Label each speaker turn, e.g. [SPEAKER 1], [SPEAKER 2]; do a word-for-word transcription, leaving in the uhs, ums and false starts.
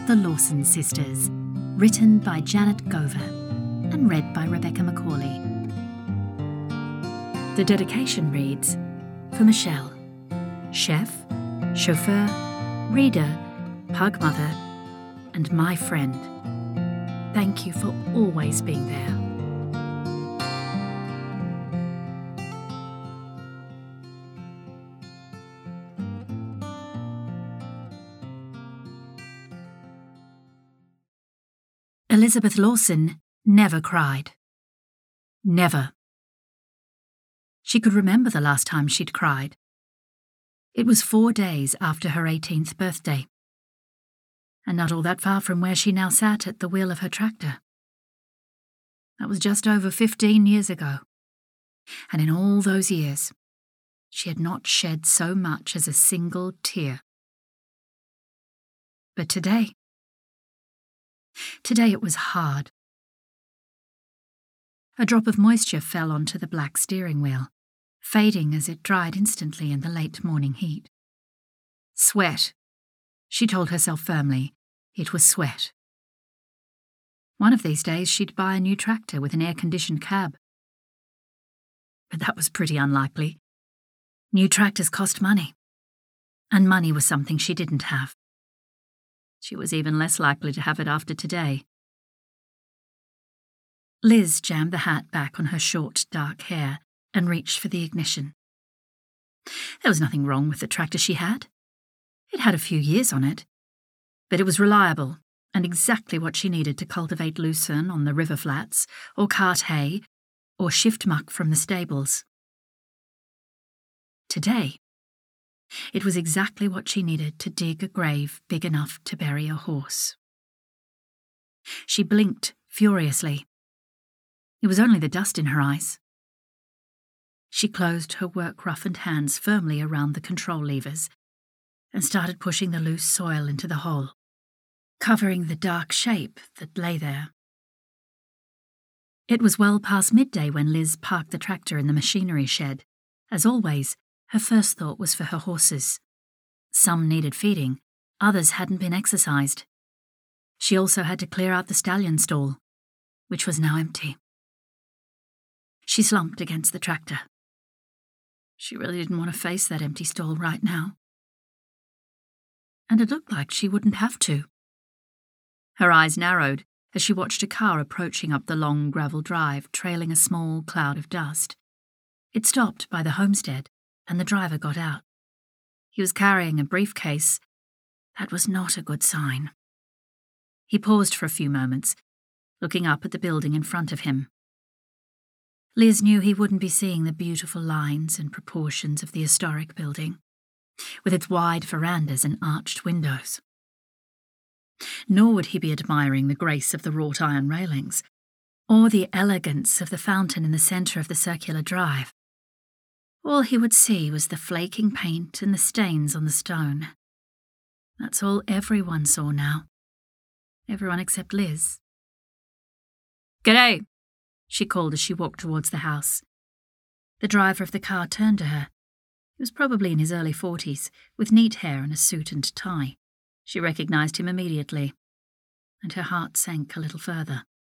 [SPEAKER 1] The Lawson Sisters, written by Janet Gover and read by Rebecca Macaulay. The dedication reads, for Michelle, chef, chauffeur, reader, pug mother, and my friend. Thank you for always being there. Elizabeth Lawson never cried. Never. She could remember the last time she'd cried. It was four days after her eighteenth birthday, and not all that far from where she now sat at the wheel of her tractor. That was just over fifteen years ago, and in all those years, she had not shed so much as a single tear. But today, today it was hard. A drop of moisture fell onto the black steering wheel, fading as it dried instantly in the late morning heat. Sweat. She told herself firmly, it was sweat. One of these days she'd buy a new tractor with an air-conditioned cab. But that was pretty unlikely. New tractors cost money, and money was something she didn't have. She was even less likely to have it after today. Liz jammed the hat back on her short, dark hair and reached for the ignition. There was nothing wrong with the tractor she had. It had a few years on it, but it was reliable and exactly what she needed to cultivate lucerne on the river flats, or cart hay, or shift muck from the stables. Today, it was exactly what she needed to dig a grave big enough to bury a horse. She blinked furiously. It was only the dust in her eyes. She closed her work-roughened hands firmly around the control levers and started pushing the loose soil into the hole, covering the dark shape that lay there. It was well past midday when Liz parked the tractor in the machinery shed. As always, her first thought was for her horses. Some needed feeding, others hadn't been exercised. She also had to clear out the stallion stall, which was now empty. She slumped against the tractor. She really didn't want to face that empty stall right now. And it looked like she wouldn't have to. Her eyes narrowed as she watched a car approaching up the long gravel drive, trailing a small cloud of dust. It stopped by the homestead, and the driver got out. He was carrying a briefcase. That was not a good sign. He paused for a few moments, looking up at the building in front of him. Liz knew he wouldn't be seeing the beautiful lines and proportions of the historic building, with its wide verandas and arched windows. Nor would he be admiring the grace of the wrought iron railings, or the elegance of the fountain in the centre of the circular drive. All he would see was the flaking paint and the stains on the stone. That's all everyone saw now. Everyone except Liz. "G'day," she called as she walked towards the house. The driver of the car turned to her. He was probably in his early forties, with neat hair and a suit and tie. She recognised him immediately, and her heart sank a little further.